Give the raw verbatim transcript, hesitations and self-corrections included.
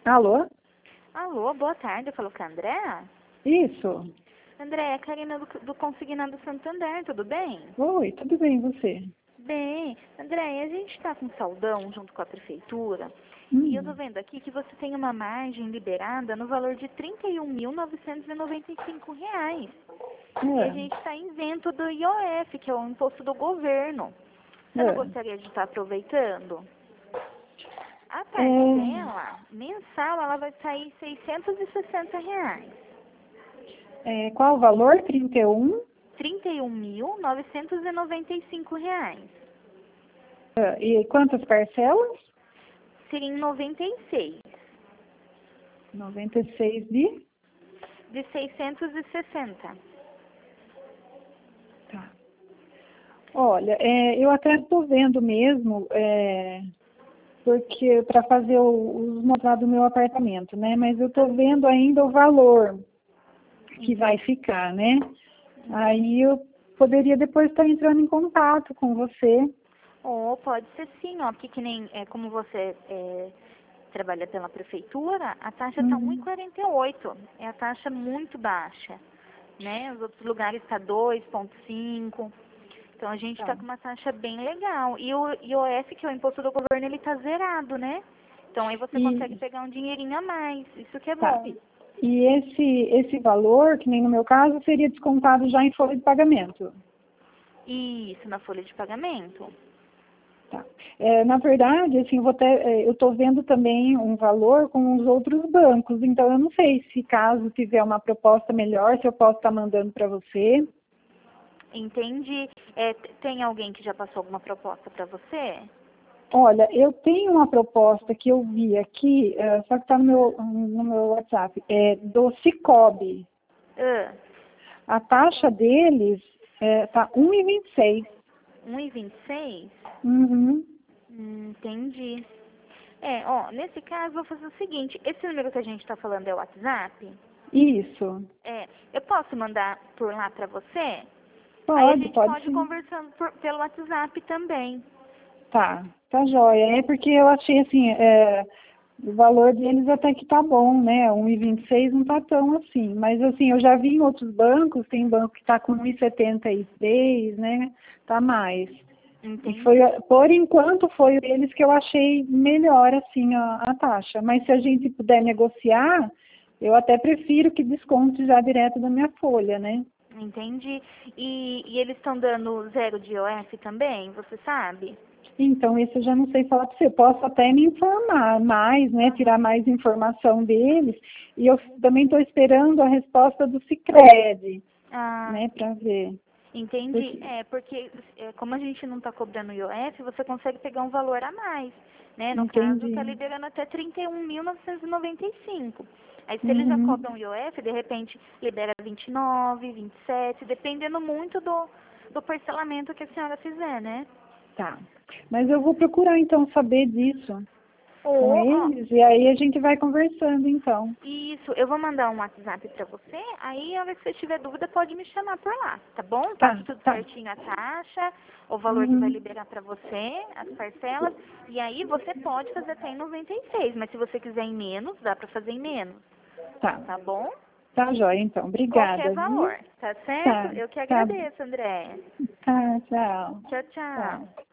Alô? Alô, boa tarde. Eu falo com a Andréa? Isso. Andréa, é a Karina do, do Consignado Santander, tudo bem? Oi, tudo bem, e você? Bem. Andréa, a gente está com saldão junto com a prefeitura e eu tô Hum. vendo aqui que você tem uma margem liberada no valor de trinta e um mil novecentos e noventa e cinco reais. E a É, gente está isento do I O F, que é o imposto do governo. Você não é. gostaria de estar aproveitando? A É, parcela mensal, ela vai sair seiscentos e sessenta reais. é, qual o valor? trinta e um? trinta e um mil novecentos e noventa e cinco reais. É, e quantas parcelas? Seria em noventa e seis, noventa e seis de? de seiscentos e sessenta. Tá. Olha, é, eu até estou vendo mesmo, é, porque para fazer o- os montar do meu apartamento, né? Mas eu estou vendo ainda o valor que vai ficar, né? Aí eu poderia depois estar entrando em contato com você. Ou pode ser sim, ó, porque que nem, é, como você é, trabalha pela prefeitura, a taxa está um e Uhum. quarenta e oito. É a taxa muito baixa, né? Os outros lugares está dois vírgula cinco. Então a gente está Tá. com uma taxa bem legal. E o I O F, que é o imposto do governo, ele está zerado, né? Então aí você consegue E, pegar um dinheirinho a mais. Isso que é tá. bom. E esse, esse valor, que nem no meu caso, seria descontado já em folha de pagamento. Isso, na folha de pagamento. Tá. É, na verdade, assim, eu vou ter, é, eu estou vendo também um valor com os outros bancos, então eu não sei se caso tiver uma proposta melhor, se eu posso estar mandando para você. Entendi. É, t- tem alguém que já passou alguma proposta para você? Olha, eu tenho uma proposta que eu vi aqui, é, só que está no meu, no meu WhatsApp, é do Cicobi. Ah, A taxa deles está um e vinte e seis. um e vinte e seis? Uhum. Hum, entendi. É, ó, nesse caso, eu vou fazer o seguinte. Esse número que a gente está falando é o WhatsApp? Isso. É, eu posso mandar por lá para você? Aí a Pode, gente pode pode ir sim. conversando por- pelo WhatsApp também. Tá, tá jóia. É porque eu achei assim, é, o valor deles até que tá bom, né? um e vinte e seis não tá tão assim. Mas assim, eu já vi em outros bancos, tem banco que tá com um e setenta e três, né? Tá mais. E foi, Entendi. por enquanto, foi eles que eu achei melhor, assim, a, a taxa. Mas se a gente puder negociar, eu até prefiro que desconte já direto da minha folha, né? Entendi. E, e eles estão dando zero de I O F também, você sabe? Então, isso eu já não sei falar para você. Eu posso até me informar mais, né? Tirar Aham. mais informação deles. E eu também estou esperando a resposta do Sicredi, Ah, né? Para ver. entendi. Porque, É, porque é, como a gente não está cobrando I O F, você consegue pegar um valor a mais, né? No caso, está entendi. liberando até trinta e um mil novecentos e noventa e cinco. Aí, se eles já Uhum. cobram I O F, de repente, libera vinte e nove, vinte e sete, dependendo muito do, do parcelamento que a senhora fizer, né? Tá. Mas eu vou procurar, então, saber disso com Ou, ó, eles. E aí a gente vai conversando, então. isso, eu vou mandar um WhatsApp pra você, aí a hora que você tiver dúvida pode me chamar por lá, tá bom? Tá Tá, aqui tudo tá. certinho a taxa, o valor que vai Uhum. liberar pra você, as parcelas, e aí você pode fazer até em noventa e seis, mas se você quiser em menos, dá pra fazer em menos, Tá. tá bom? Tá, jóia, então. Qualquer Obrigada, viu? valor, tá certo? Tá, Eu que tá. agradeço, Andréia. Tá, tchau. Tchau, tchau. Tchau.